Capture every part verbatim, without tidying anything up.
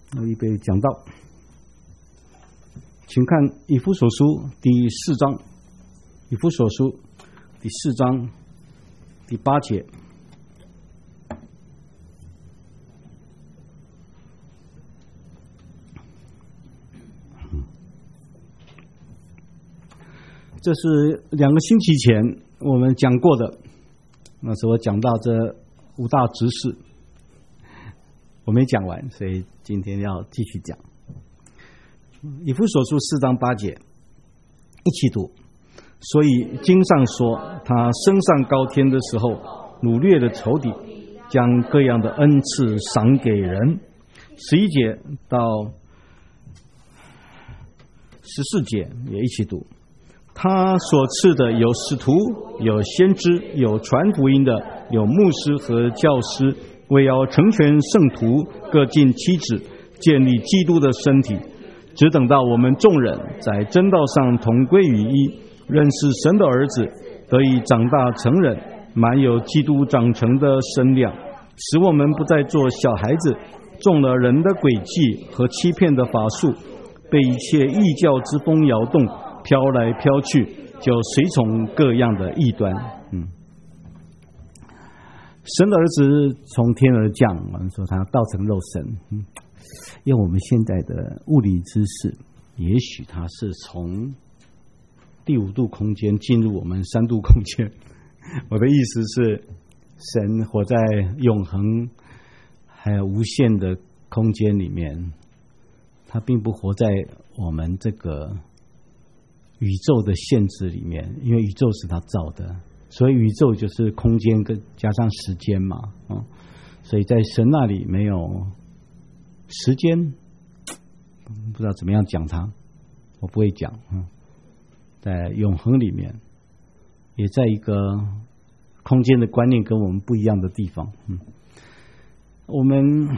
预备讲道，请看以弗所书第四章，以弗所书第四章第八节。这是两个星期前我们讲过的，那时候我讲到这五大执事，我没讲完，所以今天要继续讲。以弗所书四章八节，一起读。所以经上说，他升上高天的时候，掳掠的仇敌，将各样的恩赐赏给人。十一节到十四节也一起读。他所赐的有使徒，有先知，有传福音的，有牧师和教师，为要成全圣徒，各尽其职，建立基督的身体。只等到我们众人在真道上同归于一，认识神的儿子，得以长大成人，满有基督长成的身量，使我们不再做小孩子，中了人的诡计和欺骗的法术，被一切异教之风摇动，飘来飘去，就随从各样的异端。嗯，神的儿子从天而降，我们说他道成肉身。嗯，用我们现在的物理知识，也许他是从第五度空间进入我们三度空间。我的意思是，神活在永恒还有无限的空间里面，他并不活在我们这个宇宙的限制里面，因为宇宙是他造的，所以宇宙就是空间跟加上时间嘛，哦，所以在神那里没有时间，不知道怎么样讲它，我不会讲。嗯，在永恒里面，也在一个空间的观念跟我们不一样的地方。嗯，我们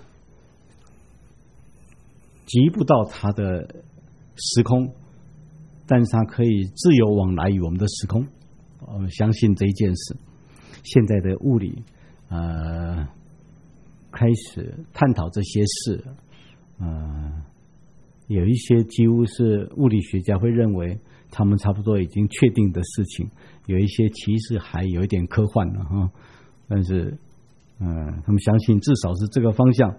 及不到它的时空，但是它可以自由往来于我们的时空。我们相信这一件事。现在的物理，呃。开始探讨这些事，呃，有一些几乎是物理学家会认为他们差不多已经确定的事情，有一些其实还有一点科幻了哈。但是，呃，他们相信至少是这个方向。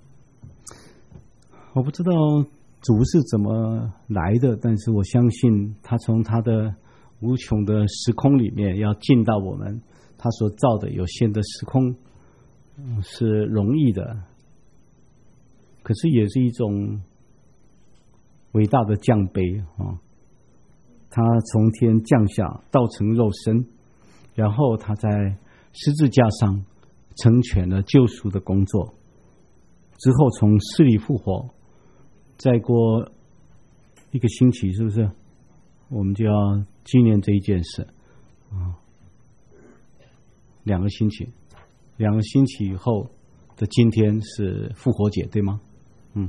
我不知道主是怎么来的，但是我相信他从他的无穷的时空里面要进到我们他所造的有限的时空。是容易的，可是也是一种伟大的降卑啊！他从天降下，道成肉身，然后他在十字架上成全了救赎的工作，之后从死里复活，再过一个星期，是不是？我们就要纪念这一件事啊，两个星期。两个星期以后的今天是复活节，对吗？嗯，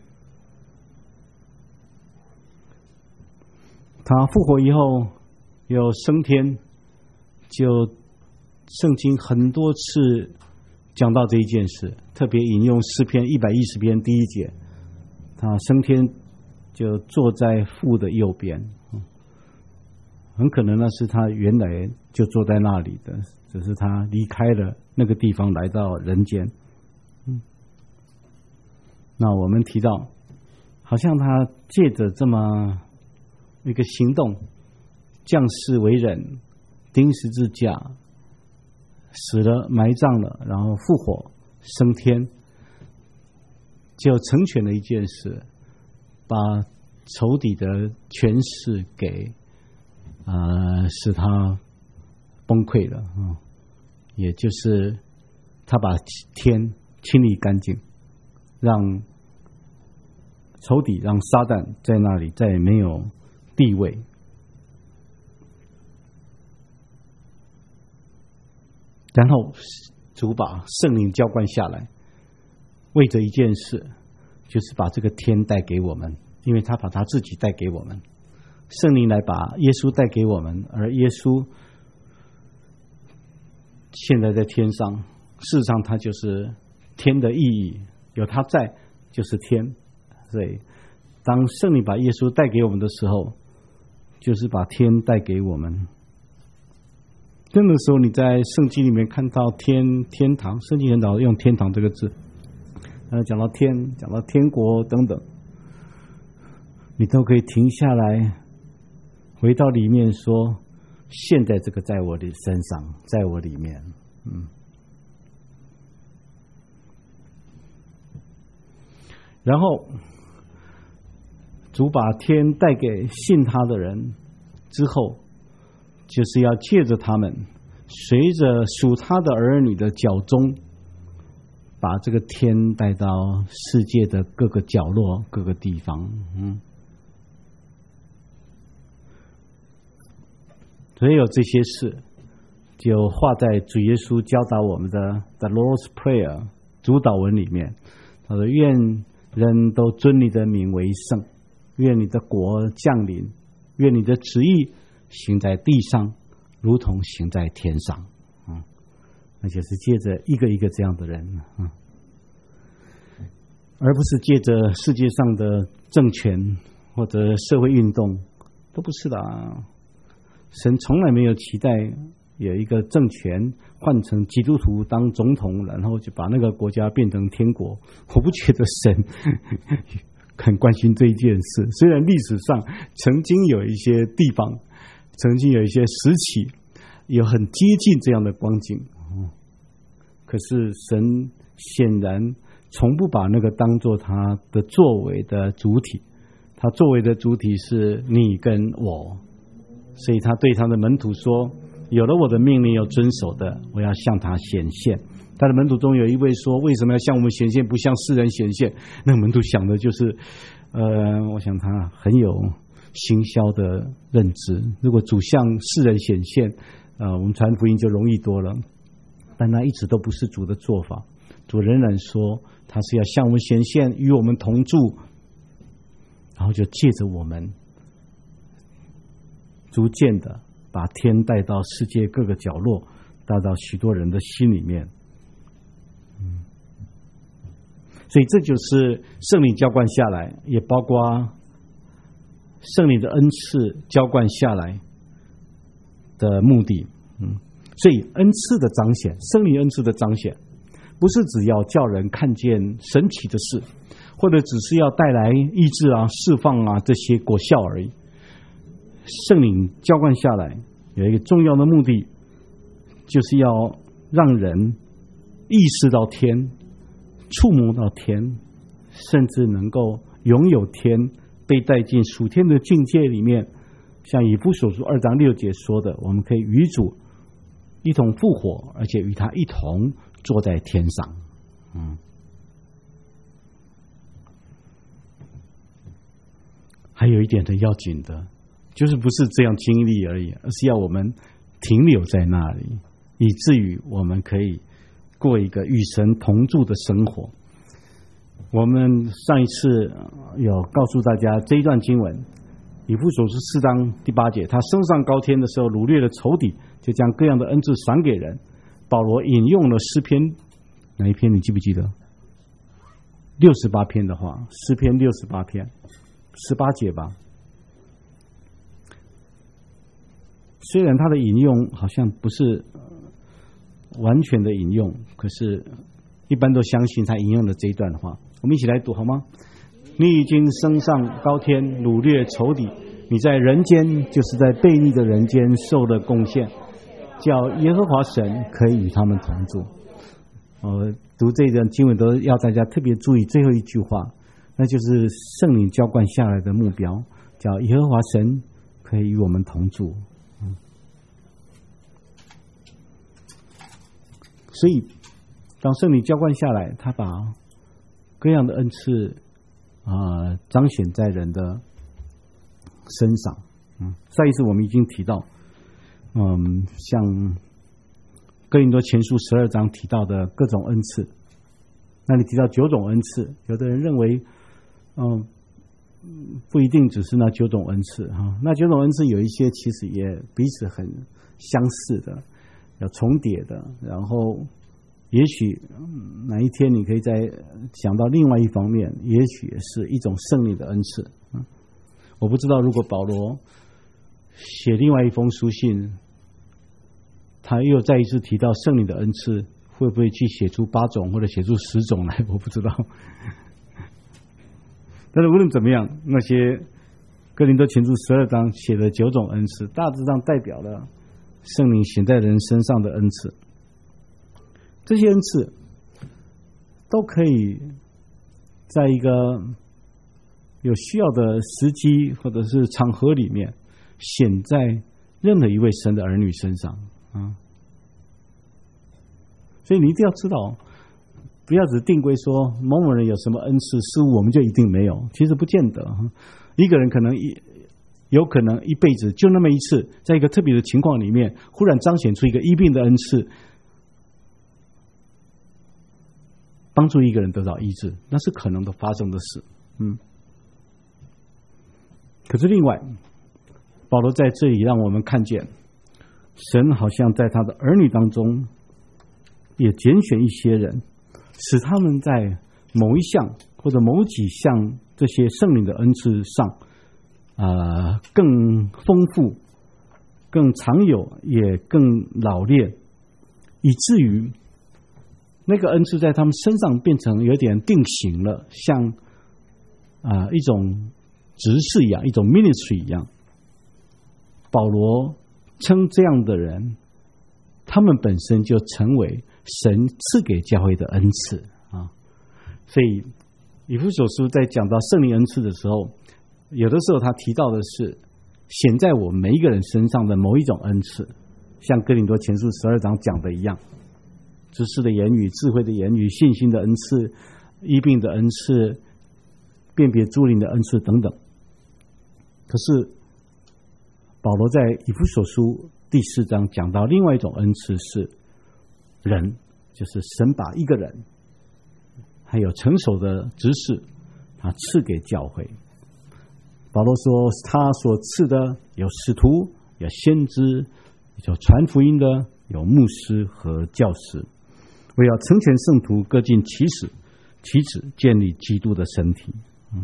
他复活以后又升天，就圣经很多次讲到这一件事，特别引用诗篇一百一十篇第一节，他升天就坐在父的右边，嗯，很可能那是他原来就坐在那里的，只是他离开了那个地方来到人间。嗯，那我们提到，好像他借着这么一个行动，降世为人，钉十字架，死了埋葬了，然后复活升天，就成全了一件事，把仇敌的权势给呃使他崩溃了啊，嗯，也就是他把天清理干净，让仇敌，让撒旦在那里再也没有地位。然后主把圣灵浇灌下来，为着一件事，就是把这个天带给我们，因为他把他自己带给我们，圣灵来把耶稣带给我们，而耶稣现在在天上，事实上他就是天的意义，有他在， 就是天。所以当圣灵把耶稣带给我们的时候，就是把天带给我们。那个时候你在圣经里面看到天天堂，圣经很少用天堂这个字，呃，讲到天，讲到天国等等，你都可以停下来，回到里面说，现在这个在我的身上，在我里面，嗯。然后主把天带给信他的人之后，就是要借着他们，随着属他的儿女的脚踪，把这个天带到世界的各个角落、各个地方。嗯，所以有这些事，就画在主耶稣教导我们的 The Lord's Prayer 主祷文里面。他说：“愿人都尊你的名为圣，愿你的国降临，愿你的旨意行在地上，如同行在天上。”嗯，那就是借着一个一个这样的人，嗯，而不是借着世界上的政权或者社会运动，都不是的啊。神从来没有期待有一个政权换成基督徒当总统，然后就把那个国家变成天国。我不觉得神很关心这一件事。虽然历史上曾经有一些地方，曾经有一些时期有很接近这样的光景，可是神显然从不把那个当作他的作为的主体。他作为的主体是你跟我，所以他对他的门徒说：“有了我的命令要遵守的，我要向他显现。”他的门徒中有一位说：“为什么要向我们显现，不向世人显现？”那个门徒想的就是，呃，我想他很有行销的认知。如果主向世人显现，呃，我们传福音就容易多了。但那一直都不是主的做法。主仍然说，他是要向我们显现，与我们同住，然后就借着我们，逐渐的把天带到世界各个角落，带到许多人的心里面。嗯，所以这就是圣灵浇灌下来，也包括圣灵的恩赐浇灌下来的目的。嗯，所以恩赐的彰显，圣灵恩赐的彰显，不是只要叫人看见神奇的事，或者只是要带来医治啊、释放啊这些果效而已。圣灵浇灌下来有一个重要的目的，就是要让人意识到天，触摸到天，甚至能够拥有天，被带进属天的境界里面。像以弗所书二章六节说的，我们可以与主一同复活，而且与他一同坐在天上。嗯，还有一点很要紧的，就是不是这样经历而已，而是要我们停留在那里，以至于我们可以过一个与神同住的生活。我们上一次有告诉大家这一段经文，以弗所书四章第八节，他升上高天的时候，掳掠了仇敌，就将各样的恩赐赏给人。保罗引用了诗篇哪一篇？你记不记得？六十八篇的话，诗篇六十八篇十八节吧。虽然他的引用好像不是完全的引用，可是一般都相信他引用的这一段话。我们一起来读好吗？你已经升上高天，掳掠仇敌，你在人间，就是在悖逆的人间受了贡献，叫耶和华神可以与他们同住。呃，读这段经文都要大家特别注意最后一句话，那就是圣灵浇灌下来的目标，叫耶和华神可以与我们同住。嗯，所以当圣灵浇灌下来，他把各样的恩赐啊、呃、彰显在人的身上。嗯，上一次我们已经提到，嗯，像哥林多前书十二章提到的各种恩赐，那里提到九种恩赐，有的人认为，嗯，不一定只是那九种恩赐哈，那九种恩赐有一些其实也彼此很相似的，有重叠的，然后也许哪一天你可以在讲到另外一方面，也许也是一种圣灵的恩赐。嗯，我不知道如果保罗写另外一封书信，他又再一次提到圣灵的恩赐，会不会去写出八种或者写出十种来？我不知道。但是无论怎么样，那些哥林多前书十二章写的九种恩赐，大致上代表了圣灵显在人身上的恩赐。这些恩赐都可以在一个有需要的时机或者是场合里面显在任何一位神的儿女身上啊。所以你一定要知道，不要只定规说某某人有什么恩赐，似乎我们就一定没有，其实不见得。一个人可能一有可能一辈子就那么一次，在一个特别的情况里面，忽然彰显出一个医病的恩赐，帮助一个人得到医治，那是可能的发生的事。嗯。可是另外，保罗在这里让我们看见，神好像在他的儿女当中也拣选一些人，使他们在某一项或者某几项这些圣灵的恩赐上，呃，更丰富、更常有，也更老练，以至于那个恩赐在他们身上变成有点定型了，像啊、呃、一种执事一样，一种 ministry 一样。保罗称这样的人，他们本身就成为神赐给教会的恩赐啊。所以以弗所书在讲到圣灵恩赐的时候，有的时候他提到的是显在我们每一个人身上的某一种恩赐，像哥林多前书十二章讲的一样，知识的言语、智慧的言语、信心的恩赐、医病的恩赐、辨别诸灵的恩赐等等。可是保罗在以弗所书第四章讲到另外一种恩赐是人，就是神把一个人还有成熟的执事他赐给教会。保罗说他所赐的有使徒，有先知，有传福音的，有牧师和教师，为要成全圣徒，各尽其使其职，建立基督的身体。嗯，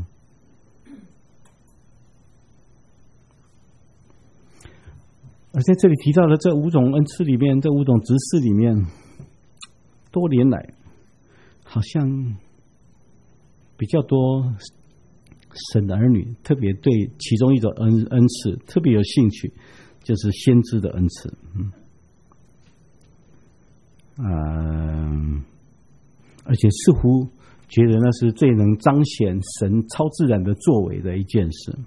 而在这里提到的这五种恩赐里面，这五种职事里面，多年来好像比较多神的儿女特别对其中一种恩恩赐特别有兴趣，就是先知的恩赐。嗯，呃，而且似乎觉得那是最能彰显神超自然的作为的一件事。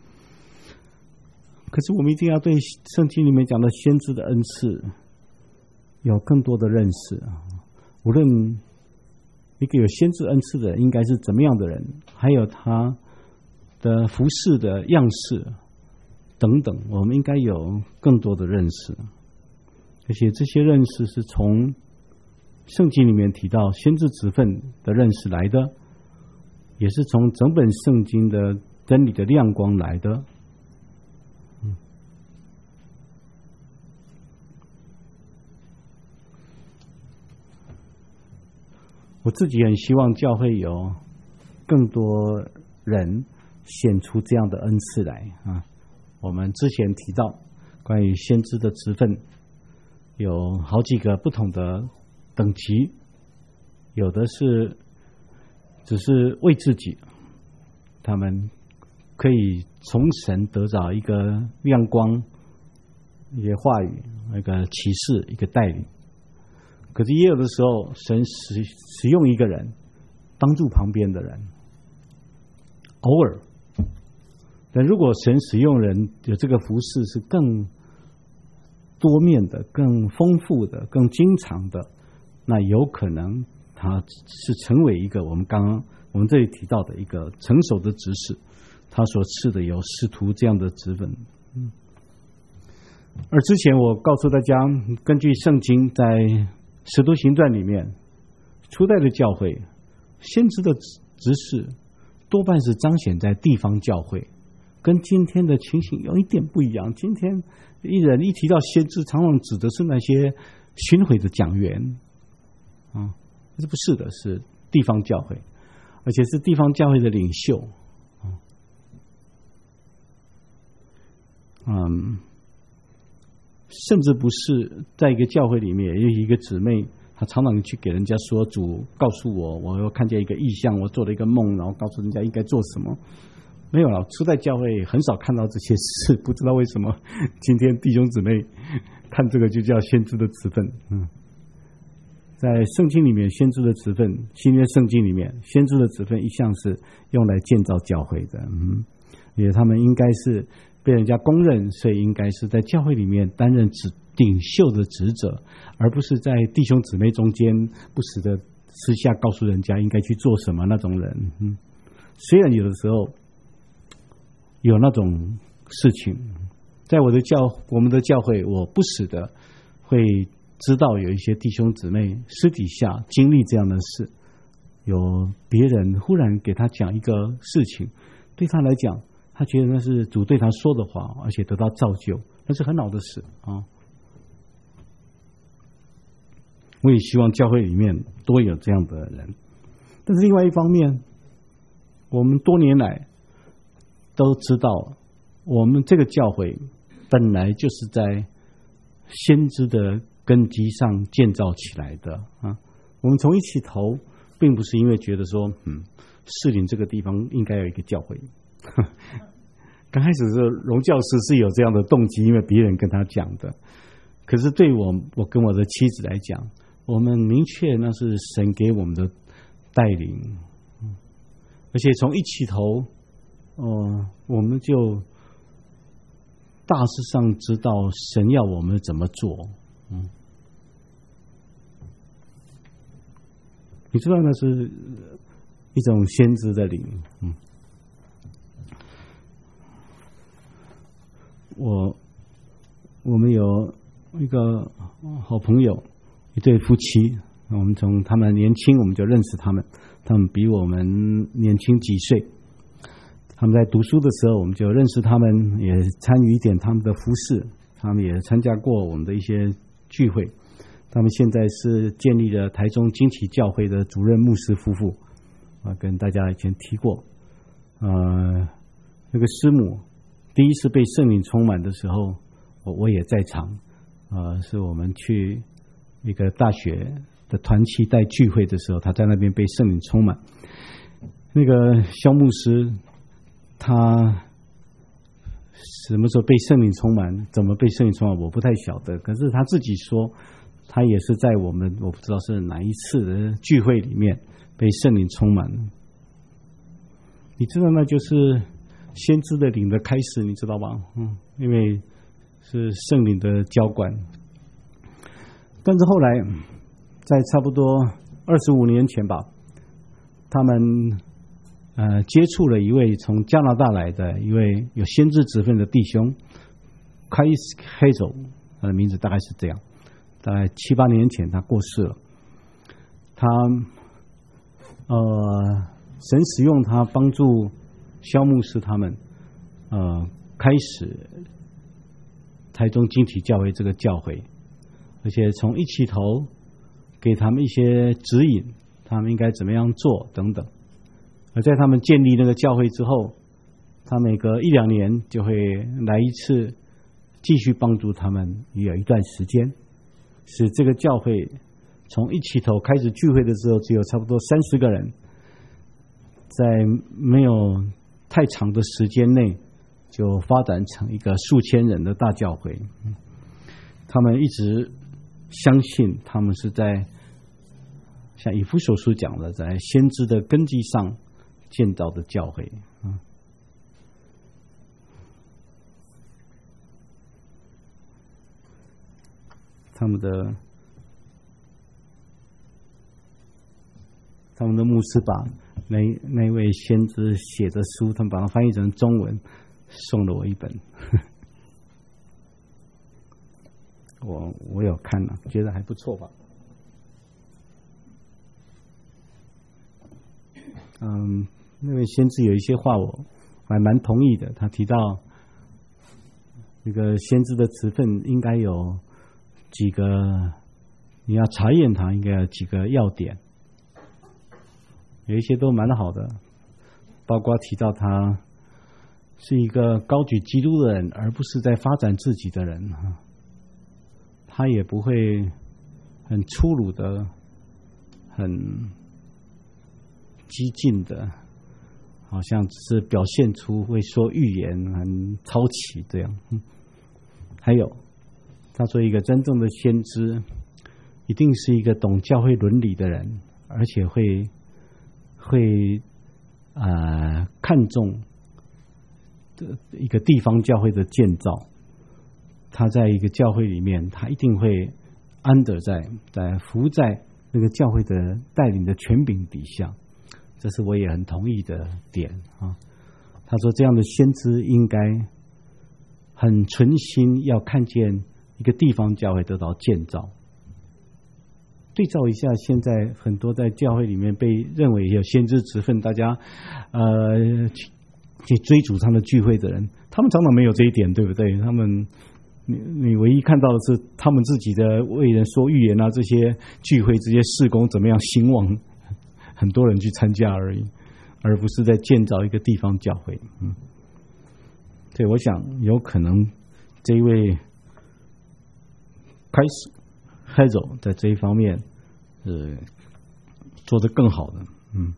可是我们一定要对圣经里面讲的先知的恩赐有更多的认识。无论一个有先知恩赐的人应该是怎么样的人，还有他的服事的样式等等，我们应该有更多的认识。而且这些认识是从圣经里面提到先知职分的认识来的，也是从整本圣经的真理的亮光来的。嗯，我自己很希望教会有更多人显出这样的恩赐来啊！我们之前提到关于先知的职分，有好几个不同的等级，有的是只是为自己，他们可以从神得到一个亮光、一些话语、一个启示、一个带领。可是也有的时候，神使使用一个人帮助旁边的人，偶尔。但如果神使用人有这个服事是更多面的、更丰富的、更经常的，那有可能他是成为一个我们刚刚我们这里提到的一个成熟的执事，他所赐的有使徒这样的职分。嗯，而之前我告诉大家，根据圣经在使徒行传里面，初代的教会先知的执事多半是彰显在地方教会，跟今天的情形有一点不一样。今天一人一提到先知，常常指的是那些巡回的讲员啊，这不是的，是地方教会。 而且是地方教会的领袖。嗯，甚至不是在一个教会里面，有一个姊妹，她常常去给人家说：“主告诉我，我又看见一个异象，我做了一个梦，然后告诉人家应该做什么。”没有了，初代教会很少看到这些事，不知道为什么今天弟兄姊妹看这个就叫先知的职分。嗯，在圣经里面，先知的职分，新约圣经里面，先知的职分一向是用来建造教会的。嗯，因为他们应该是被人家公认，所以应该是在教会里面担任指领袖的职责，而不是在弟兄姊妹中间不时的私下告诉人家应该去做什么那种人。嗯，虽然有的时候有那种事情，在我的教我们的教会，我不时的会知道有一些弟兄姊妹私底下经历这样的事，有别人忽然给他讲一个事情，对他来讲，他觉得那是主对他说的话，而且得到造就，那是很好的事啊。我也希望教会里面多有这样的人，但是另外一方面，我们多年来都知道，我们这个教会本来就是在先知的根基上建造起来的啊。我们从一起头，并不是因为觉得说，嗯，士林这个地方应该有一个教会。刚开始的时候，荣教师是有这样的动机，因为别人跟他讲的。可是对我，我跟我的妻子来讲，我们明确那是神给我们的带领，而且从一起头。哦、呃，我们就大致上知道神要我们怎么做。嗯，你知道那是一种先知的灵。嗯，我我们有一个好朋友，一对夫妻，我们从他们年轻我们就认识他们，他们比我们年轻几岁。他们在读书的时候，我们就认识他们，也参与一点他们的服事，他们也参加过我们的一些聚会。他们现在是建立了台中惊奇教会的主任牧师夫妇，啊，跟大家以前提过。呃，那个师母第一次被圣灵充满的时候，我我也在场，呃，是我们去一个大学的团契带聚会的时候，他在那边被圣灵充满。那个萧牧师。他什么时候被圣灵充满？怎么被圣灵充满？我不太晓得。可是他自己说，他也是在我们我不知道是哪一次的聚会里面被圣灵充满。你知道那就是先知的灵的开始，你知道吧？嗯，因为是圣灵的浇灌。但是后来，在差不多二十五年前吧，他们。呃，接触了一位从加拿大来的一位有先知职分的弟兄，开黑走，他的名字大概是这样。大概七八年前他过世了，他呃，神使用他帮助萧牧师他们，呃，开始台中惊奇教会这个教会，而且从一起头给他们一些指引，他们应该怎么样做等等。而在他们建立那个教会之后，他每隔一两年就会来一次，继续帮助他们，也有一段时间，使这个教会从一起头开始聚会的时候，只有差不多三十个人，在没有太长的时间内，就发展成一个数千人的大教会。他们一直相信，他们是在像以弗所书讲的，在先知的根基上建造的教会。嗯，他们的他们的牧师把那那位先知写的书，他们把它翻译成中文，送了我一本。我我有看了，觉得还不错吧。嗯，那位先知有一些话我还蛮同意的。他提到那个先知的职分应该有几个，你要查验他应该有几个要点。 有一些都蛮好的，包括提到他是一个高举基督的人，而不是在发展自己的人。他也不会很粗鲁的、很激进的，好像只是表现出会说预言、很超奇这样。还有，他说一个真正的先知，一定是一个懂教会伦理的人，而且会会呃看重一个地方教会的建造。他在一个教会里面，他一定会安得在在服在那个教会的带领的权柄底下，这是我也很同意的点啊。他说这样的先知应该很存心要看见一个地方教会得到建造。对照一下，现在很多在教会里面被认为有先知职分，大家呃去去追逐他的聚会的人，他们常常没有这一点，对不对？他们你你唯一看到的是他们自己的为人说预言啊，这些聚会、这些事工怎么样兴旺，很多人去参加而已，而不是在建造一个地方教会。嗯，所以我想有可能这一位开始开走在这一方面是做得更好的。嗯，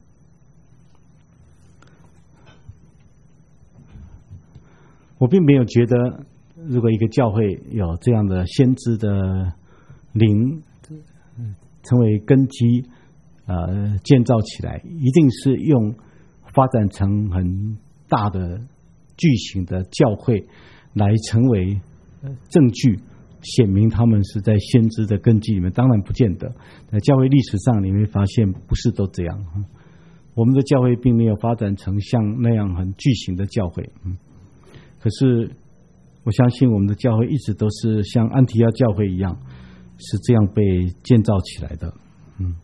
我并没有觉得如果一个教会有这样的先知的灵成为根基，呃，建造起来，一定是用发展成很大的巨型的教会来成为证据，显明他们是在先知的根基里面。当然不见得，在教会历史上你会发现不是都这样。我们的教会并没有发展成像那样很巨型的教会，嗯，可是我相信我们的教会一直都是像安提阿教会一样，是这样被建造起来的。嗯，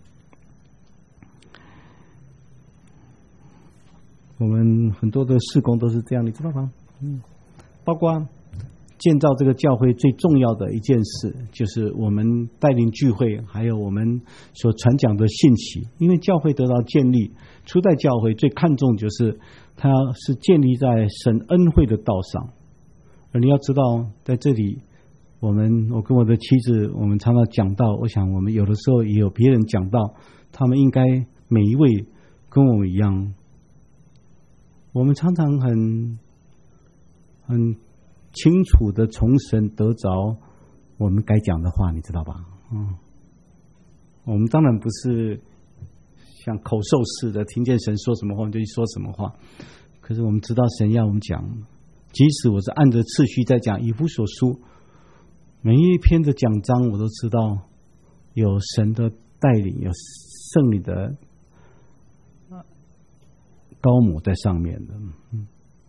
我们很多的事工都是这样，你知道吗？嗯，包括建造这个教会最重要的一件事，就是我们带领聚会，还有我们所传讲的信息。因为教会得到建立，初代教会最看重就是它是建立在神恩惠的道上。而你要知道，在这里，我们我跟我的妻子，我们常常讲到，我想我们有的时候也有别人讲到，他们应该每一位跟我们一样，我们常常很很清楚的从神得着我们该讲的话，你知道吧？嗯，我们当然不是像口授似的，听见神说什么话我们就去说什么话，可是我们知道神要我们讲。即使我是按着次序在讲以弗所书，每一篇的讲章我都知道有神的带领，有圣灵的高抹在上面的。嗯，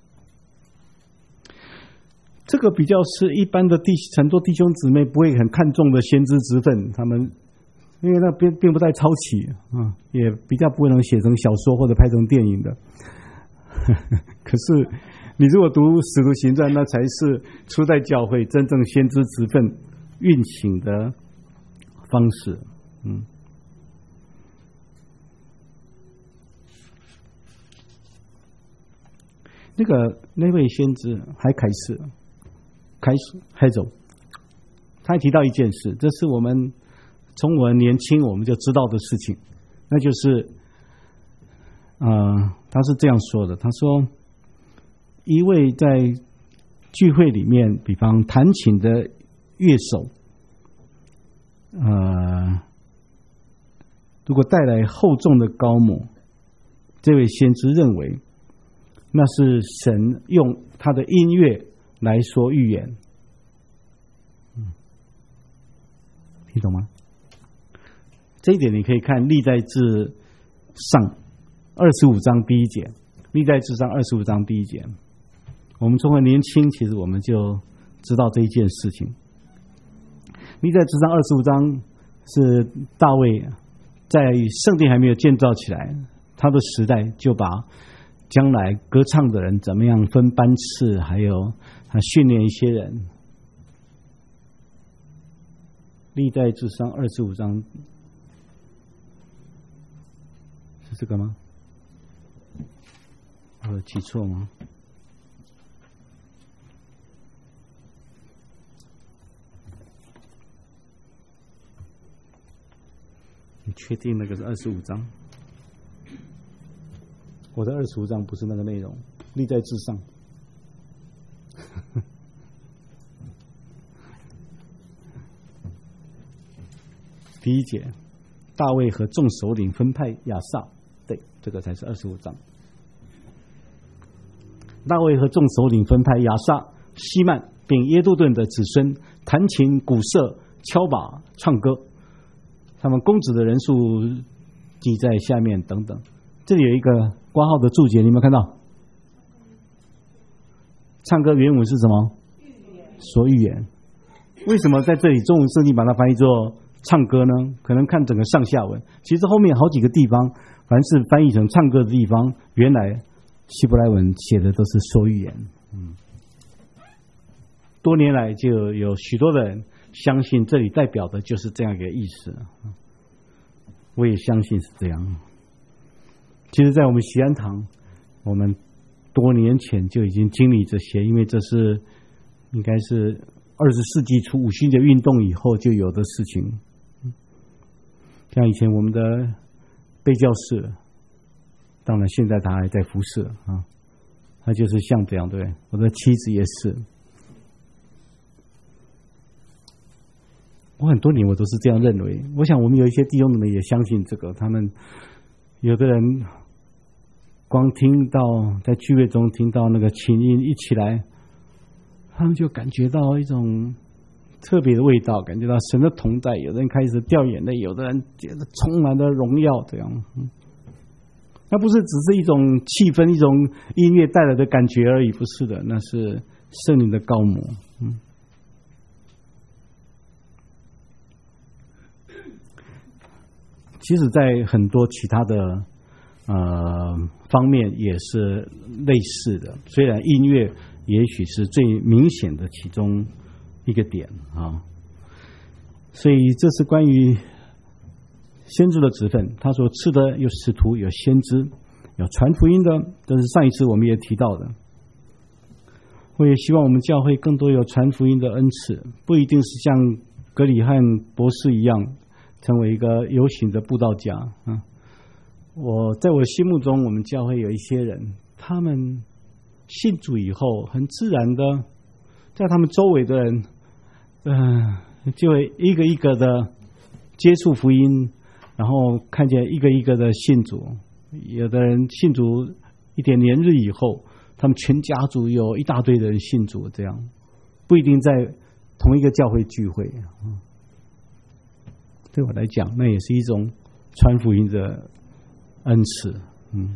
这个比较是一般的弟很多弟兄姊妹不会很看重的先知职分，他们因为那并并不太抄起啊，也比较不能写成小说或者拍成电影的。可是你如果读《使徒行传》，那才是初代教会真正先知职分运行的方式。嗯，那个那位先知还开始开始还走，他还提到一件事，这是我们从我们年轻我们就知道的事情，那就是呃，他是这样说的，他说一位在聚会里面，比方弹琴的乐手，呃，如果带来厚重的高抹，这位先知认为那是神用他的音乐来说预言。嗯，听懂吗？这一点你可以看历代志上二十五章第一节，历代志上二十五章第一节。我们中国年轻，其实我们就知道这一件事情。历代志上二十五章是大卫在圣殿还没有建造起来，他的时代就把将来歌唱的人怎么样分班次，还有他训练一些人。历代志上二十五章是这个吗？我有记错吗？你确定那个是二十五章？我的二十五章不是那个内容，立在字上。第一节，大卫和众首领分派亚萨，对，这个才是二十五章。大卫和众首领分派亚萨、希曼并耶杜顿的子孙弹琴、鼓瑟、敲把、唱歌，他们公子的人数记在下面等等。这里有一个括号的注解，你有没有看到？唱歌原文是什么？说预言。为什么在这里中文圣经把它翻译作唱歌呢？可能看整个上下文，其实后面好几个地方，凡是翻译成唱歌的地方，原来希伯来文写的都是说预言。嗯，多年来就有许多的人相信这里代表的就是这样一个意思，我也相信是这样。其实在我们锡安堂，我们多年前就已经经历这些，因为这是应该是二十世纪初五旬节运动以后就有的事情。像以前我们的贝教士，当然现在他还在服侍啊，他就是像这样，对不对？我的妻子也是，我很多年我都是这样认为。我想我们有一些弟兄们也相信这个，他们有的人光听到在聚会中听到那个琴音一起来，他们就感觉到一种特别的味道，感觉到神的同在。有的人开始掉眼泪，有的人觉得充满了荣耀，这样。嗯，那不是只是一种气氛、一种音乐带来的感觉而已，不是的，那是圣灵的膏抹。嗯，其实在很多其他的呃方面也是类似的，虽然音乐也许是最明显的其中一个点啊。所以这是关于先知的职分，他所赐的有使徒，有先知，有传福音的，这是上一次我们也提到的。我也希望我们教会更多有传福音的恩赐，不一定是像格里汉博士一样成为一个有形的布道家啊。我在我心目中，我们教会有一些人，他们信主以后，很自然的，在他们周围的人，嗯、呃，就会一个一个的接触福音，然后看见一个一个的信主。有的人信主一点年日以后，他们全家族有一大堆的人信主，这样不一定在同一个教会聚会。对我来讲，那也是一种传福音的恩赐。嗯，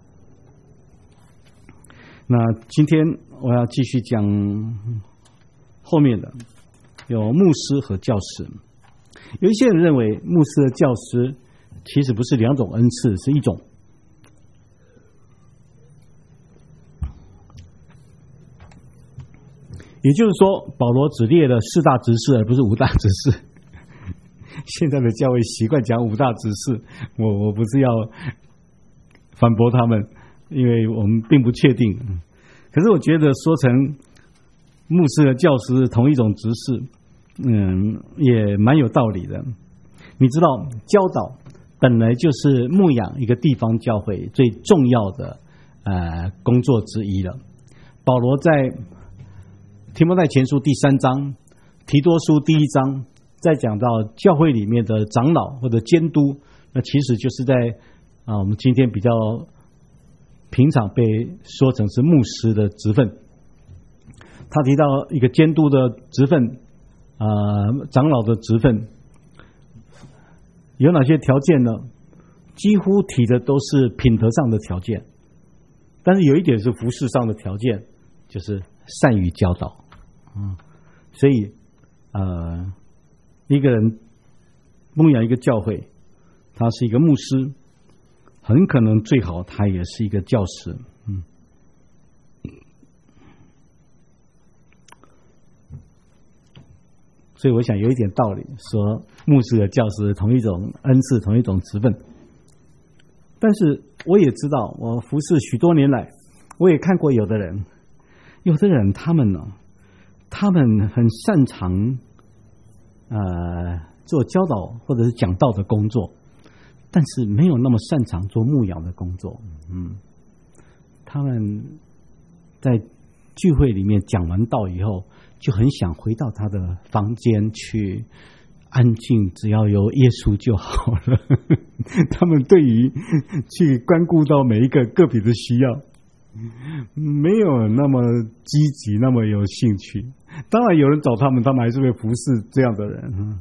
那今天我要继续讲后面的，有牧师和教师。有一些人认为牧师和教师其实不是两种恩赐，是一种。也就是说，保罗只列了四大执事，而不是五大执事。现在的教会习惯讲五大执事，我我不是要反驳他们，因为我们并不确定。可是我觉得说成牧师和教师同一种执事，嗯，也蛮有道理的。你知道，教导本来就是牧养一个地方教会最重要的呃工作之一了。保罗在提摩太前书第三章、提多书第一章，在讲到教会里面的长老或者监督，那其实就是在啊我们今天比较平常被说成是牧师的职分。他提到一个监督的职分，啊、呃、长老的职分有哪些条件呢？几乎提的都是品德上的条件，但是有一点是服事上的条件，就是善于教导。嗯，所以呃，一个人牧养一个教会，他是一个牧师，很可能最好他也是一个教师。嗯，所以我想有一点道理，说牧师和教师同一种恩赐，同一种职分。 但是我也知道，我服侍许多年来，我也看过有的人，有的人他们呢，他们很擅长呃做教导或者是讲道的工作，但是没有那么擅长做牧养的工作。嗯，他们在聚会里面讲完道以后，就很想回到他的房间去安静，只要有耶稣就好了。他们对于去关顾到每一个个别的需要，没有那么积极，那么有兴趣。当然有人找他们，他们还是会服侍这样的人。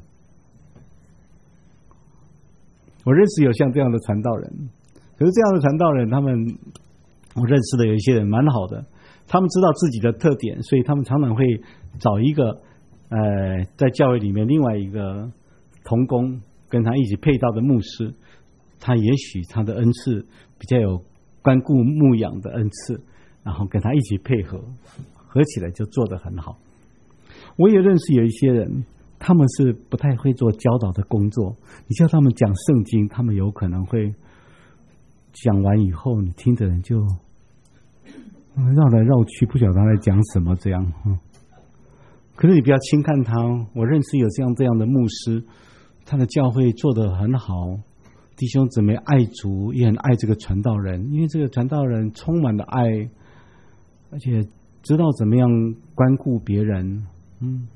我认识有像这样的传道人，可是这样的传道人，他们我认识的有一些人蛮好的，他们知道自己的特点，所以他们常常会找一个呃，在教会里面另外一个同工跟他一起配套的牧师，他也许他的恩赐比较有关顾牧养的恩赐，然后跟他一起配合，合起来就做得很好。我也认识有一些人，他们是不太会做教导的工作，你叫他们讲圣经，他们有可能会讲完以后，你听的人就绕来绕去，不晓得他在讲什么这样。可是你不要轻看他，我认识有这样这样的牧师，他的教会做得很好，弟兄姊妹爱主，也很爱这个传道人，因为这个传道人充满了爱，而且知道怎么样关顾别人，嗯，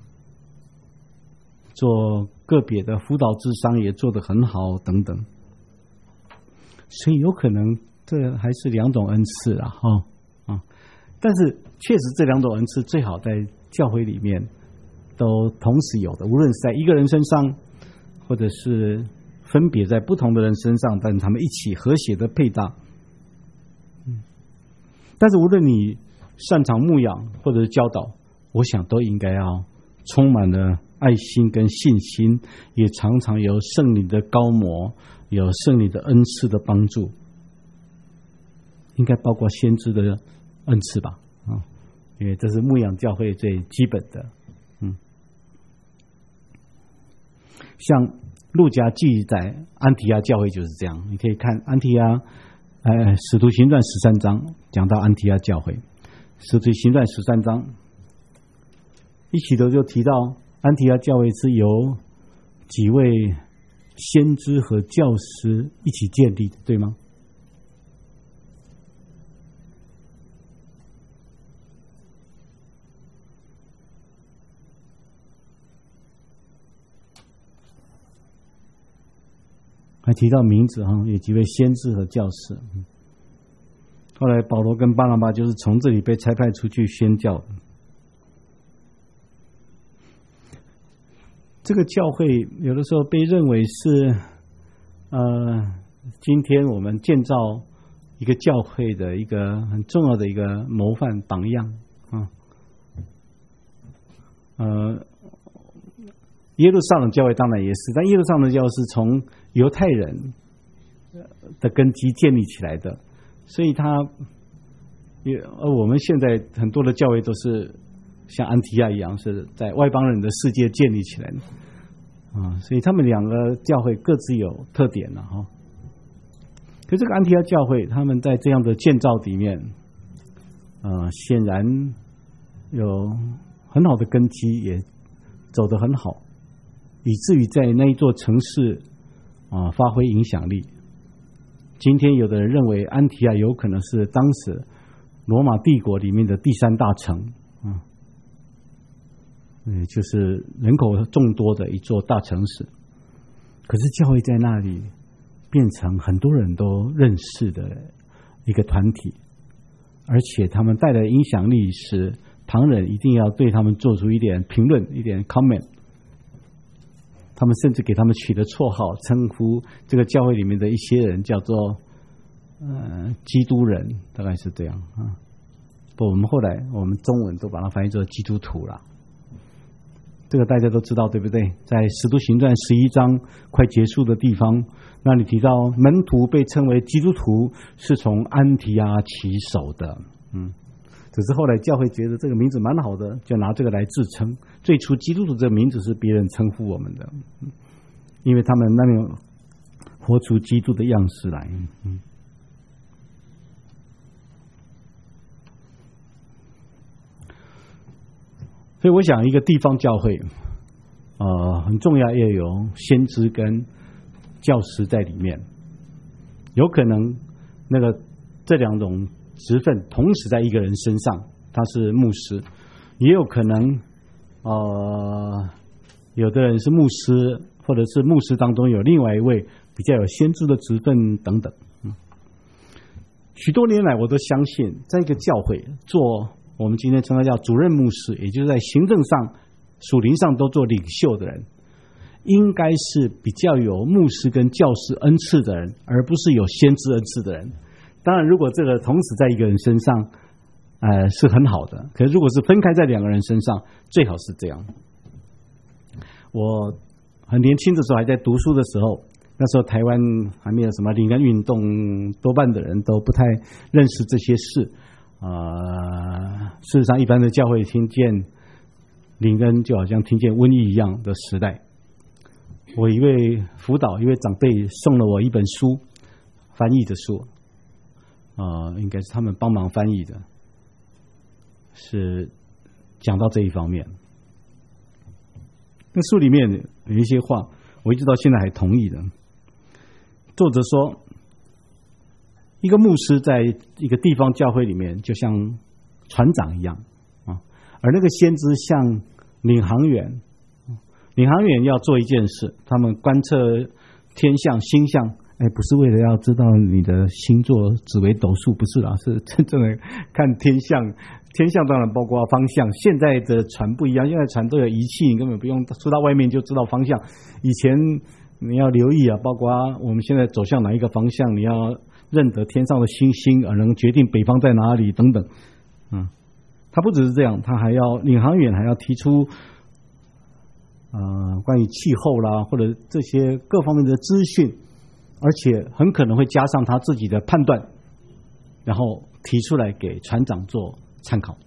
做个别的辅导智商也做得很好等等，所以有可能这还是两种恩赐啊，哈啊，但是确实这两种恩赐最好在教会里面都同时有的，无论是在一个人身上，或者是分别在不同的人身上，但他们一起和谐的配搭。嗯，但是无论你擅长牧养或者是教导，我想都应该要充满了爱心跟信心，也常常有圣灵的膏抹，有圣灵的恩赐的帮助，应该包括先知的恩赐吧，啊，因为这是牧养教会最基本的。嗯，像路加记载安提阿教会就是这样，你可以看安提阿呃使徒行传十三章讲到安提阿教会，使徒行传十三章一起头就提到安提阿教会是由几位先知和教师一起建立的，对吗？还提到名字哈，有几位先知和教师。后来保罗跟巴拿巴就是从这里被差派出去宣教的。这个教会有的时候被认为是呃，今天我们建造一个教会的一个很重要的一个模范榜样啊。呃，耶路撒冷教会当然也是，但耶路撒冷教会是从犹太人的根基建立起来的，所以他也而我们现在很多的教会都是像安提亚一样，是在外邦人的世界建立起来的啊，所以他们两个教会各自有特点了哈。可这个安提亚教会，他们在这样的建造里面，呃，显然有很好的根基，也走得很好，以至于在那一座城市啊发挥影响力。今天有的人认为安提亚有可能是当时罗马帝国里面的第三大城啊，嗯，就是人口众多的一座大城市。可是教会在那里变成很多人都认识的一个团体，而且他们带来的影响力使旁人一定要对他们做出一点评论，一点 comment。他们甚至给他们取了绰号，称呼这个教会里面的一些人叫做呃基督人，大概是这样啊。不，我们后来我们中文都把它翻译作基督徒了。这个大家都知道，对不对？在使徒行传十一章快结束的地方，那里提到门徒被称为基督徒是从安提阿起手的，嗯。只是后来教会觉得这个名字蛮好的，就拿这个来自称。最初基督徒这个名字是别人称呼我们的，因为他们那边活出基督的样式来。嗯所以我想，一个地方教会，呃，很重要，要有先知跟教师在里面。有可能那个这两种职分同时在一个人身上，他是牧师，也有可能，呃，有的人是牧师，或者是牧师当中有另外一位比较有先知的职分等等。嗯，许多年来，我都相信，在一个教会做。我们今天称他叫主任牧师，也就是在行政上、属灵上都做领袖的人，应该是比较有牧师跟教师恩赐的人，而不是有先知恩赐的人。当然，如果这个同时在一个人身上，呃，是很好的。可是如果是分开在两个人身上，最好是这样。我很年轻的时候，还在读书的时候，那时候台湾还没有什么领恩运动，多半的人都不太认识这些事。呃，事实上，一般的教会听见领恩，就好像听见瘟疫一样的时代。我一位辅导，一位长辈送了我一本书，翻译的书，呃，应该是他们帮忙翻译的，是讲到这一方面。那书里面有一些话，我一直到现在还同意的。作者说，一个牧师在一个地方教会里面，就像船长一样啊，而那个先知像领航员。领航员要做一件事，他们观测天象、星象，哎，不是为了要知道你的星座、紫微斗数，不是啦，是真正的看天象。天象当然包括方向。现在的船不一样，现在船都有仪器，你根本不用出到外面就知道方向。以前你要留意啊，包括我们现在走向哪一个方向，你要认得天上的星星，而能决定北方在哪里等等。嗯，他不只是这样，他还要领航员还要提出呃关于气候啦，或者这些各方面的资讯，而且很可能会加上他自己的判断，然后提出来给船长做参考。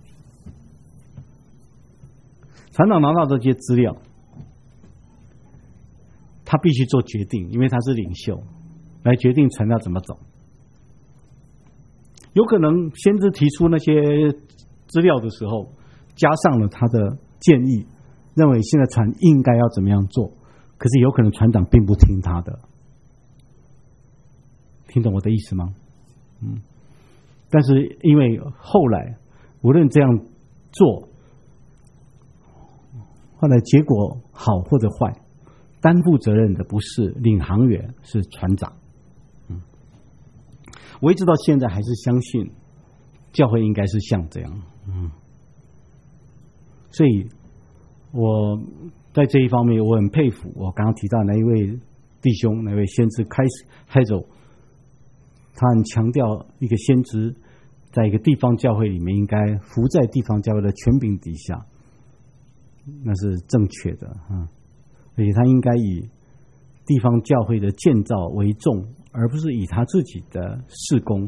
船长拿到这些资料，他必须做决定，因为他是领袖，来决定船要怎么走。有可能先知提出那些资料的时候，加上了他的建议，认为现在船应该要怎么样做，可是有可能船长并不听他的。听懂我的意思吗？嗯。但是因为后来无论这样做，后来结果好或者坏，担负责任的不是领航员，是船长。嗯，我一直到现在还是相信教会应该是像这样。嗯，所以我在这一方面我很佩服我刚刚提到那一位弟兄，那位先知开始开走，他很强调一个先知在一个地方教会里面应该服在地方教会的权柄底下，那是正确的啊。而且他应该以地方教会的建造为重，而不是以他自己的事工、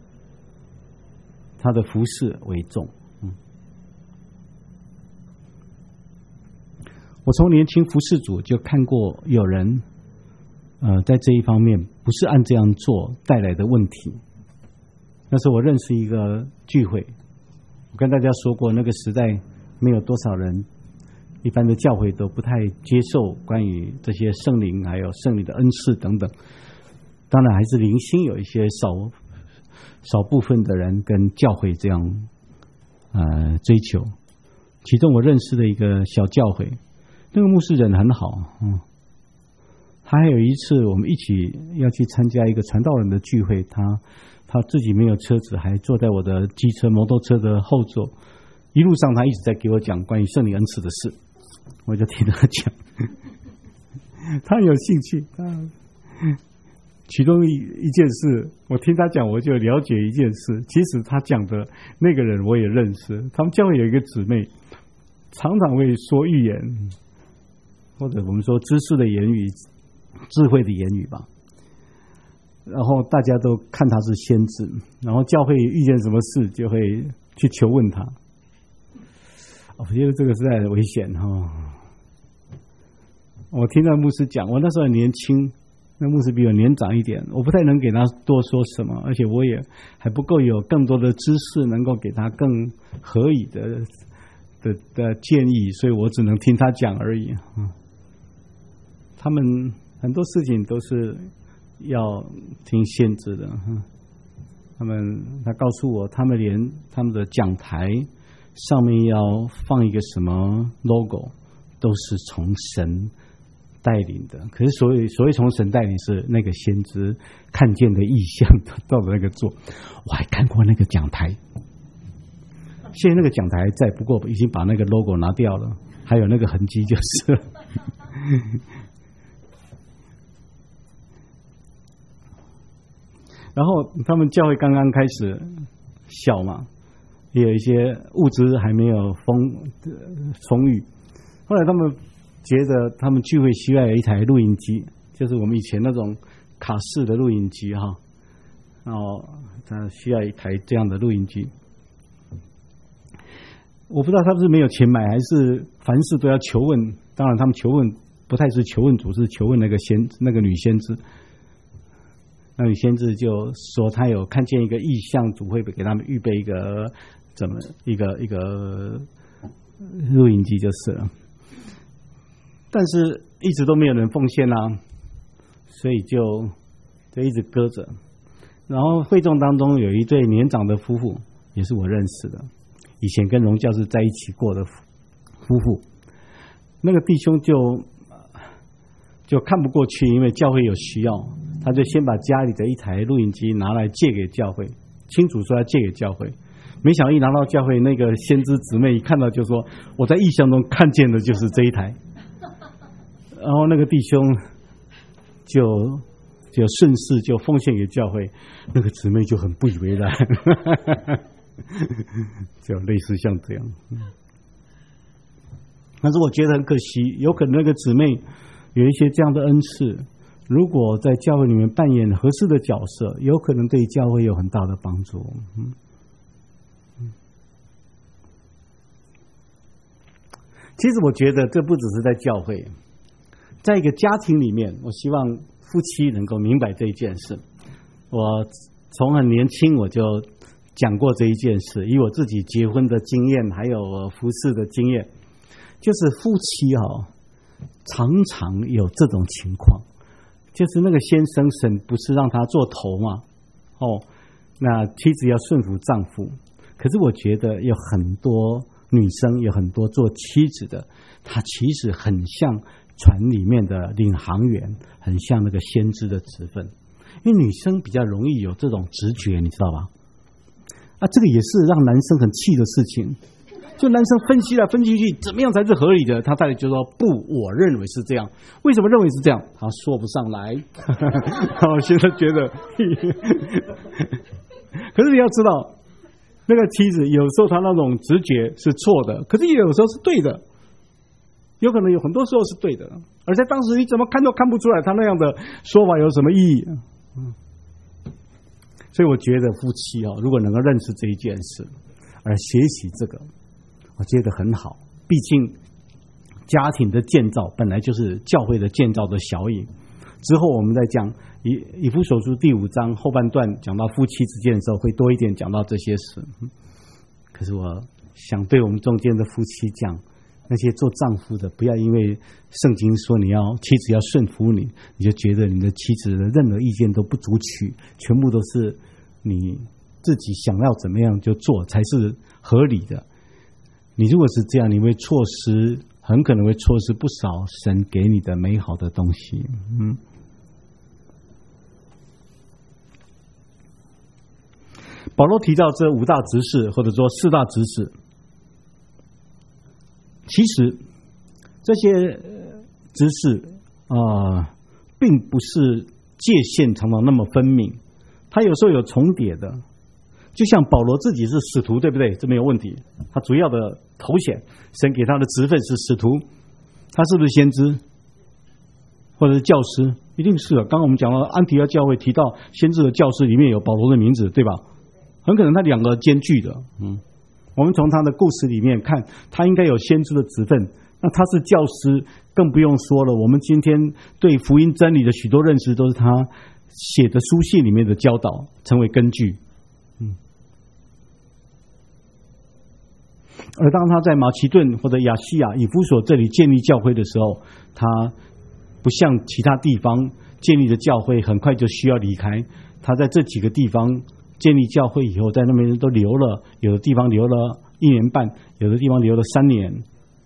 他的服事为重。嗯，我从年轻服事组就看过有人，呃，在这一方面不是按这样做带来的问题。那是我认识一个聚会，我跟大家说过，那个时代没有多少人，一般的教会都不太接受关于这些圣灵还有圣灵的恩赐等等。当然还是零星有一些少少部分的人跟教会这样呃追求。其中我认识的一个小教会，那个牧师人很好，嗯，他还有一次我们一起要去参加一个传道人的聚会，他他自己没有车子，还坐在我的机车摩托车的后座，一路上他一直在给我讲关于圣灵恩赐的事，我就听他讲，他很有兴趣。他其中一一件事，我听他讲，我就了解一件事。其实他讲的那个人我也认识，他们教会有一个姊妹，常常会说预言，或者我们说知识的言语、智慧的言语吧。然后大家都看他是先知，然后教会遇见什么事就会去求问他。我觉得这个实在危险哈。我听到牧师讲，我那时候很年轻，那牧师比我年长一点，我不太能给他多说什么，而且我也还不够有更多的知识，能够给他更合理的的的建议，所以我只能听他讲而已。嗯，他们很多事情都是要听先知的。嗯，他们他告诉我，他们连他们的讲台上面要放一个什么 logo， 都是从神带领的。可是所谓所谓从神带领，是那个先知看见的异象到了那个做。我还看过那个讲台，现在那个讲台在，不过已经把那个 logo 拿掉了，还有那个痕迹就是了。然后他们教会刚刚开始小嘛，也有一些物资还没有丰丰裕。后来他们觉得他们聚会需要有一台录音机，就是我们以前那种卡式的录音机哈，然后他需要一台这样的录音机。我不知道他是没有钱买，还是凡事都要求问。当然，他们求问不太是求问主，是求问那个先那个女先知。那女先知就说，她有看见一个异象，主会给他们预备一个怎么一个一个录音机就是了。但是一直都没有人奉献啊，所以就就一直搁着。然后会众当中有一对年长的夫妇，也是我认识的，以前跟荣教师在一起过的夫妇。那个弟兄就就看不过去，因为教会有需要，他就先把家里的一台录音机拿来借给教会，清楚说要借给教会。没想到一拿到教会，那个先知姊妹一看到就说：“我在异象中看见的就是这一台。”然后那个弟兄就就顺势就奉献给教会，那个姊妹就很不以为然，就类似像这样。但是我觉得很可惜，有可能那个姊妹有一些这样的恩赐，如果在教会里面扮演合适的角色，有可能对教会有很大的帮助。嗯嗯，其实我觉得这不只是在教会，在一个家庭里面，我希望夫妻能够明白这一件事。我从很年轻我就讲过这一件事，以我自己结婚的经验，还有我服侍的经验，就是夫妻哦，常常有这种情况，就是那个先生神不是让他做头嘛，哦，那妻子要顺服丈夫。可是我觉得有很多女生，有很多做妻子的，她其实很像船里面的领航员，很像那个先知的职分。因为女生比较容易有这种直觉，你知道吧？啊，这个也是让男生很气的事情。就男生分析来分析去，怎么样才是合理的？他大概就说不，我认为是这样。为什么认为是这样？他说不上来。我现在觉得，可是你要知道，那个妻子有时候她那种直觉是错的，可是也有时候是对的。有可能有很多时候是对的，而在当时你怎么看都看不出来他那样的说法有什么意义。嗯，所以我觉得夫妻哦，如果能够认识这一件事，而学习这个，我觉得很好。毕竟家庭的建造本来就是教会的建造的小影。之后我们在讲以以弗所书第五章后半段讲到夫妻之间的时候，会多一点讲到这些事。可是我想对我们中间的夫妻讲，那些做丈夫的，不要因为圣经说你要妻子要顺服你，你就觉得你的妻子的任何意见都不足取，全部都是你自己想要怎么样就做才是合理的。你如果是这样，你会错失，很可能会错失不少神给你的美好的东西。嗯，保罗提到这五大执事，或者说四大执事，其实这些执事啊、呃，并不是界限常常那么分明，他有时候有重叠的。就像保罗自己是使徒，对不对？这没有问题。他主要的头衔，神给他的职分是使徒，他是不是先知或者是教师？一定是的。刚刚我们讲到安提阿教会提到先知的教师里面有保罗的名字，对吧？很可能他两个兼具的。嗯，我们从他的故事里面看，他应该有先知的职分。那他是教师，更不用说了。我们今天对福音真理的许多认识，都是他写的书信里面的教导成为根据。嗯， 而当他在马其顿或者亚细亚以弗所这里建立教会的时候，他不像其他地方建立的教会很快就需要离开，他在这几个地方建立教会以后，在那边都留了，有的地方留了一年半，有的地方留了三年。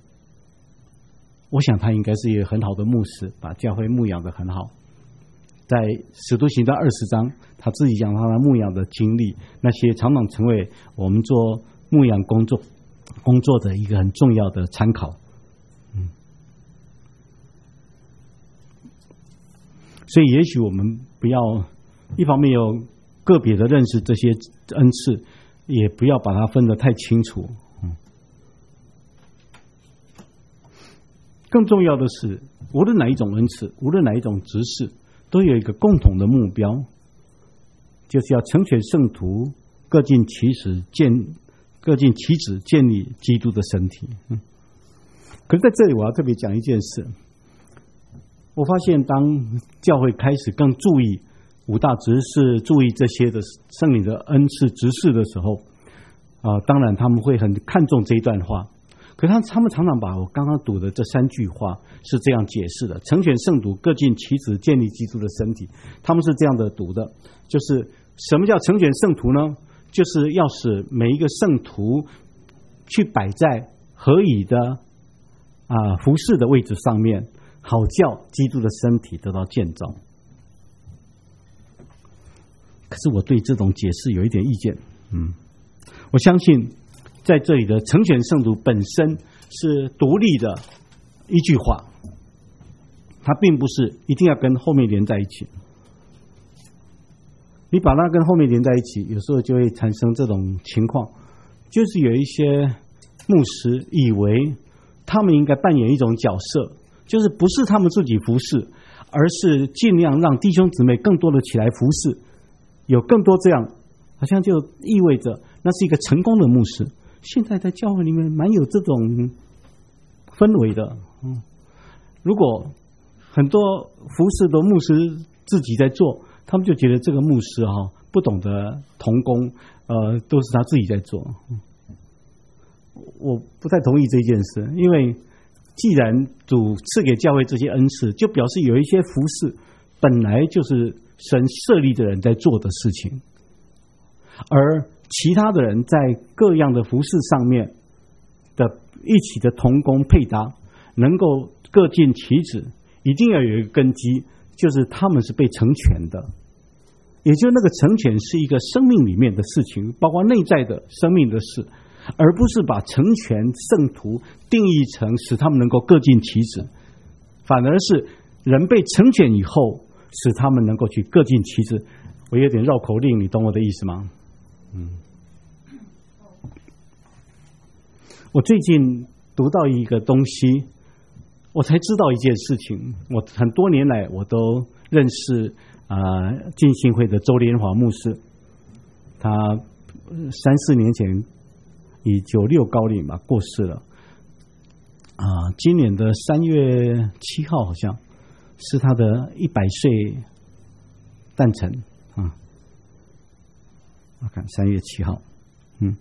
我想他应该是一个很好的牧师，把教会牧养得很好。在使徒行传二十章，他自己讲他的牧养的经历，那些常常成为我们做牧养工作工作的一个很重要的参考。嗯，所以也许我们不要一方面有个别的认识这些恩赐，也不要把它分得太清楚。嗯，更重要的是，无论哪一种恩赐，无论哪一种职事，都有一个共同的目标，就是要成全圣徒，各尽其职，建各尽其职，建立基督的身体。嗯，可是在这里我要特别讲一件事，我发现当教会开始更注意五大职事，注意这些的圣灵的恩赐职事的时候，啊、呃，当然他们会很看重这一段话。可是他他们常常把我刚刚读的这三句话是这样解释的：成全圣徒，各尽其职，建立基督的身体。他们是这样的读的，就是什么叫成全圣徒呢？就是要使每一个圣徒去摆在合宜的啊、呃、服侍的位置上面，好叫基督的身体得到建造。可是我对这种解释有一点意见。嗯，我相信在这里的成全圣徒本身是独立的一句话，它并不是一定要跟后面连在一起。你把它跟后面连在一起，有时候就会产生这种情况，就是有一些牧师以为他们应该扮演一种角色，就是不是他们自己服侍，而是尽量让弟兄姊妹更多的起来服侍，有更多这样，好像就意味着那是一个成功的牧师。现在在教会里面蛮有这种氛围的。嗯，如果很多服侍的牧师自己在做，他们就觉得这个牧师哈、哦、不懂得同工，呃，都是他自己在做。我不太同意这件事，因为既然主赐给教会这些恩赐，就表示有一些服侍本来就是神设立的人在做的事情，而其他的人在各样的服事上面的一起的同工配搭，能够各尽其职，一定要有一个根基，就是他们是被成全的，也就那个成全是一个生命里面的事情，包括内在的生命的事，而不是把成全圣徒定义成使他们能够各尽其职，反而是人被成全以后，使他们能够去各尽其职。我有点绕口令，你懂我的意思吗？嗯，我最近读到一个东西，我才知道一件事情。我很多年来我都认识啊浸信会的周连华牧师，他三四年前以九六高龄吧过世了。啊，今年的三月七号好像是他的一百岁诞辰啊。我看三月七号，嗯，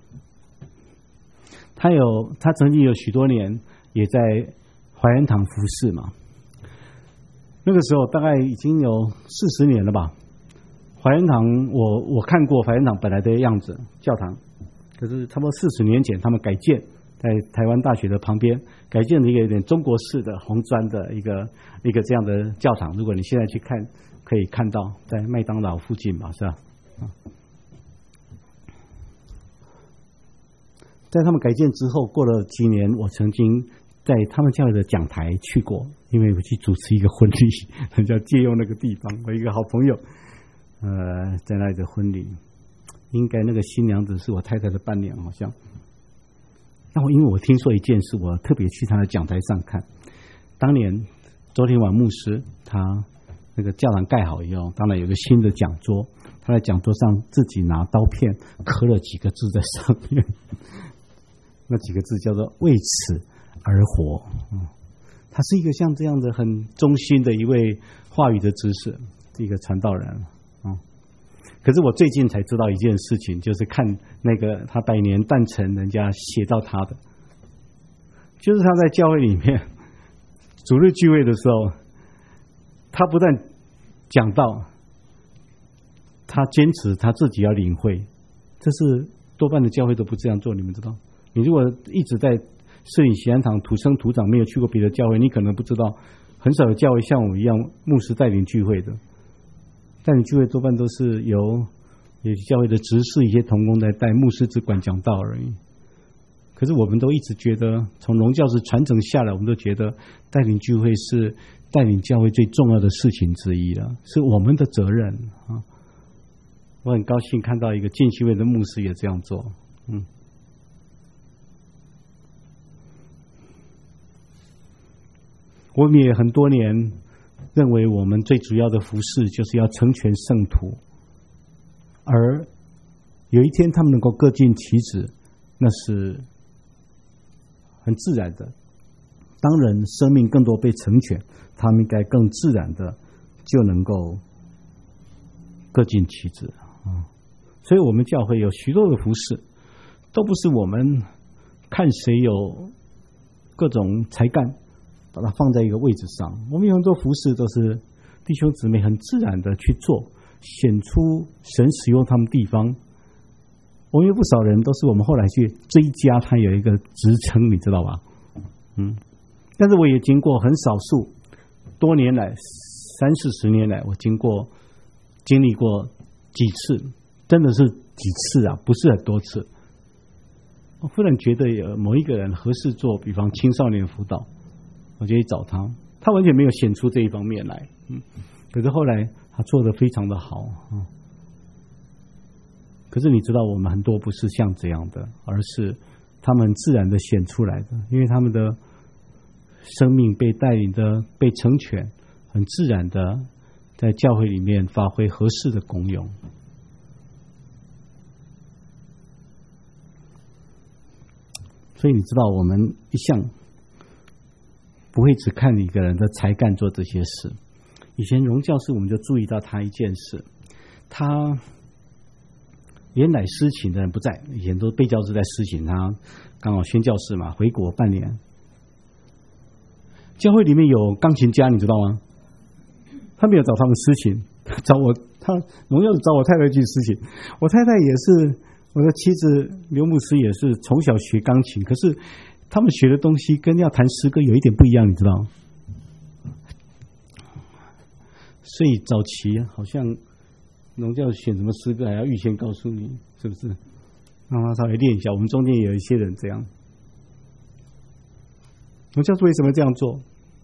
他有他曾经有许多年也在怀恩堂服侍嘛。那个时候大概已经有四十年了吧。怀恩堂我我看过怀恩堂本来的样子，教堂，可是差不多四十年前他们改建，在台湾大学的旁边改建了一个有点中国式的红砖的一个一个这样的教堂。如果你现在去看，可以看到在麦当劳附近嘛，是吧？啊。在他们改建之后，过了几年，我曾经在他们教会的讲台去过，因为我去主持一个婚礼，人家借用那个地方。我一个好朋友，呃，在那里的婚礼，应该那个新娘子是我太太的伴娘，好像。那我因为我听说一件事，我特别去他的讲台上看。当年周天晚牧师他那个教堂盖好以后，当然有个新的讲桌，他在讲桌上自己拿刀片刻了几个字在上面。那几个字叫做为此而活。嗯，他是一个像这样的很忠心的一位话语的执事，一个传道人。嗯， 可是我最近才知道一件事情，就是看那个他百年诞辰，人家写到他的，就是他在教会里面主日聚会的时候，他不但讲道，他坚持他自己要领会，这是多半的教会都不这样做，你们知道？你如果一直在士林喜安堂土生土长，没有去过别的教会，你可能不知道，很少有教会像我们一样牧师带领聚会的。带领聚会多半都是由有些教会的执事、一些同工在带，牧师只管讲道而已。可是我们都一直觉得，从荣教士传承下来，我们都觉得带领聚会是带领教会最重要的事情之一了，是我们的责任啊！我很高兴看到一个浸信会的牧师也这样做，嗯。我们也很多年认为，我们最主要的服事就是要成全圣徒，而有一天他们能够各尽其职，那是很自然的。当人生命更多被成全，他们应该更自然的就能够各尽其职啊。所以我们教会有许多的服事，都不是我们看谁有各种才干，把它放在一个位置上。我们有很多服事都是弟兄姊妹很自然的去做，显出神使用他们地方。我们有不少人都是我们后来去追加他有一个职称，你知道吧？嗯，但是我也经过很少数，多年来三四十年来，我经过经历过几次，真的是几次啊，不是很多次。我忽然觉得有某一个人合适做，比方青少年辅导，我就去找他，他完全没有显出这一方面来，嗯，可是后来他做得非常的好，嗯。可是你知道，我们很多不是像这样的，而是他们自然的显出来的，因为他们的生命被带领的、被成全，很自然的在教会里面发挥合适的功用。所以你知道，我们一向不会只看一个人的才干做这些事。以前荣教士我们就注意到他一件事，他原来司琴的人不在，以前都被教士在司琴，他刚好宣教士嘛，回国半年。教会里面有钢琴家，你知道吗？他没有找他们司琴，他找我，他荣耀找我太太去司琴。我太太也是，我的妻子刘牧师也是从小学钢琴，可是他们学的东西跟要弹诗歌有一点不一样，你知道？所以早期好像荣教选什么诗歌还要预先告诉你，是不是？让他稍微练一下。我们中间也有一些人这样。荣教士为什么这样做？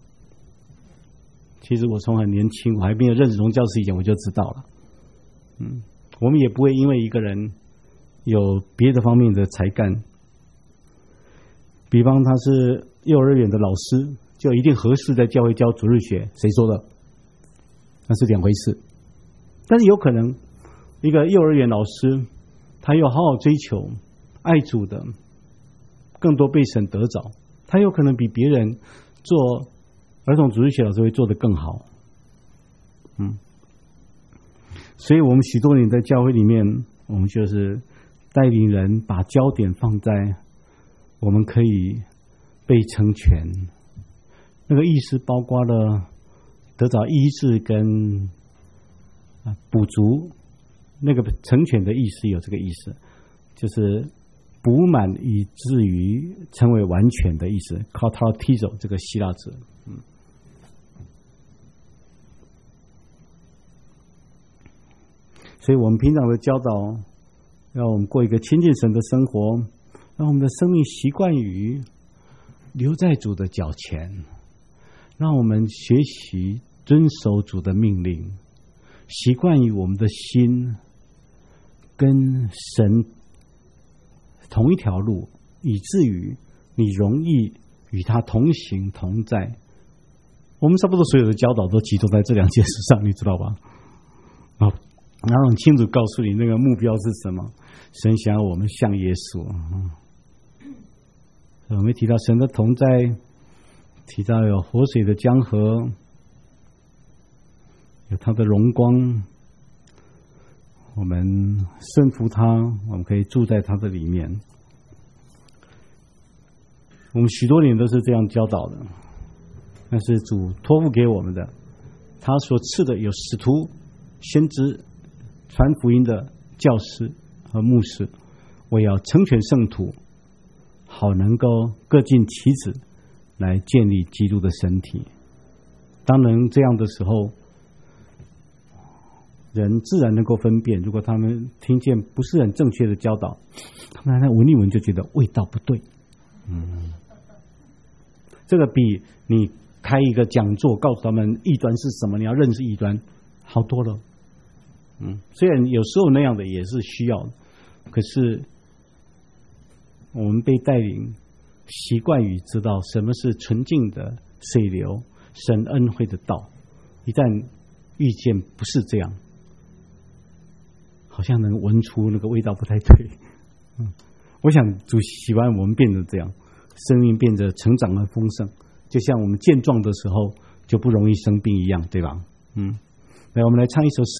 其实我从很年轻，我还没有认识荣教士以前，我就知道了。嗯，我们也不会因为一个人有别的方面的才干，比方他是幼儿园的老师，就一定合适在教会教主日学，谁说的？那是两回事。但是有可能一个幼儿园老师，他又好好追求爱主的，更多被神得着，他有可能比别人做儿童主日学老师会做得更好。嗯，所以我们许多年在教会里面，我们就是带领人把焦点放在我们可以被成全，那个意思包括了得着医治跟补足，那个成全的意思有这个意思，就是补满以至于成为完全的意思 ，katartizo 这个希腊字。嗯，所以我们平常的教导，让我们过一个亲近神的生活，让我们的生命习惯于留在主的脚前，让我们学习遵守主的命令，习惯于我们的心跟神同一条路，以至于你容易与他同行同在。我们差不多所有的教导都集中在这两件事上，你知道吧？啊，然后很清楚告诉你那个目标是什么。神想要我们像耶稣。嗯，我们提到神的同在，提到有活水的江河，有他的荣光。 我们顺服他，我们可以住在他的里面。我们许多年都是这样教导的，那是主托付给我们的。他所赐的有使徒、先知、传福音的教师和牧师，我要成全圣徒，好能够各尽其职，来建立基督的身体。当然这样的时候，人自然能够分辨，如果他们听见不是很正确的教导，他们来闻一闻就觉得味道不对。嗯，这个比你开一个讲座告诉他们异端是什么，你要认识异端好多了。嗯，虽然有时候那样的也是需要的，可是我们被带领习惯于知道什么是纯净的水流，神恩惠的道。一旦遇见不是这样，好像能闻出那个味道不太对。嗯，我想主喜欢我们变得这样，生命变得成长和丰盛，就像我们健壮的时候就不容易生病一样，对吧？嗯，来，我们来唱一首诗。